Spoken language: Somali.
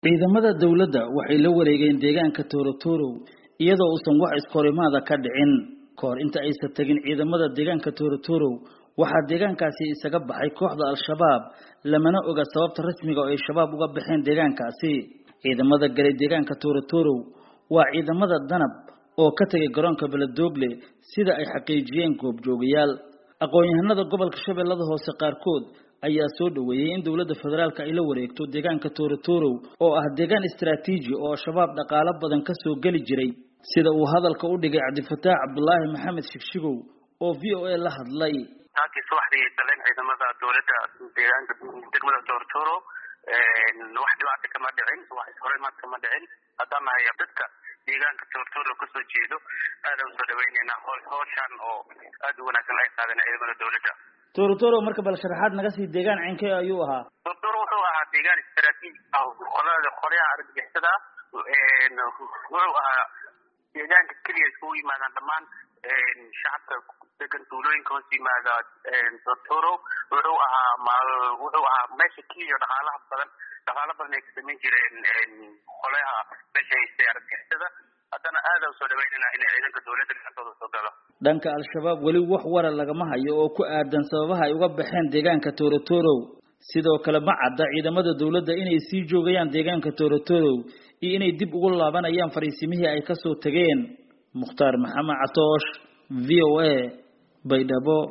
ciidamada dawladda waxay la wareegeen deegaanka Torotoro iyadoo uusan wax iskorimaada ka dhicin koor inta aysan tagin ciidamada deegaanka Torotoro waxa deegaankaasi isaga baxay kooxda al-shabaab lamana oga sababta rasmiga oo ay shabaab uga baxeen deegaankaasi ciidamada galay deegaanka Torotoro waa ciidamada danab oo ka tagay garoonka Baladogle sida ay xaqiijiyeen goobjoogayaal aqoon-yahanada gobolka Shabeellada Hoose qaarkood ayaa soo dhaweeyay in dawladda federaalka ay la wareegto deegaanka Torotoro oo ah deegaan istiraatiiji oo shabaab dhaqaale badan ka soo gali jiray sida uu hadalka u dhigay Cabdifataax Cabdullaahi Maxamed Shigshigow oo VOA la hadlay taakii subaxdii daleen ciidamada dawladda deegaanka degmada Torotoro wax dhibaato kama dhicin wax iskorimaad kama dhicin hadana ay dadka deegaanka Torotoro ka soo jeedo aad u soo dhaweynayna hawshan oo aad u wanaagsan ay qaadeen ciidamada dawladda Torotoro marka bal sharaxaad naga sii deegaan cinkay ayuu ahaa Torotoro wuxuu ahaa deegaan istiraatiiji ah qolada argagixisada wuxuu ahaa deegaanka kaliya isku yimaadaan dhammaan shacabka degan tuulooyinka hoos yimaada Torotoro wuxuu ahaa meesha kaliya dhaqaalaha badan ay ka samayn jireen qolada meesha argagixisada hadana aad u soo dhaweynayna in ciidanka dawladda gacantooda soo galo dhanka al-shabaab wali wax wara lagama hayo oo ku aadan sababaha ay uga baxeen deegaanka Torotoro sidoo kale ma cadda ciidamada dawladda inay sii joogayaan deegaanka Torotoro iyo inay dib ugu laabanayaan fariisimihii ay ka soo tageen Mukhtaar Maxamed Catoosh VOA Baydhabo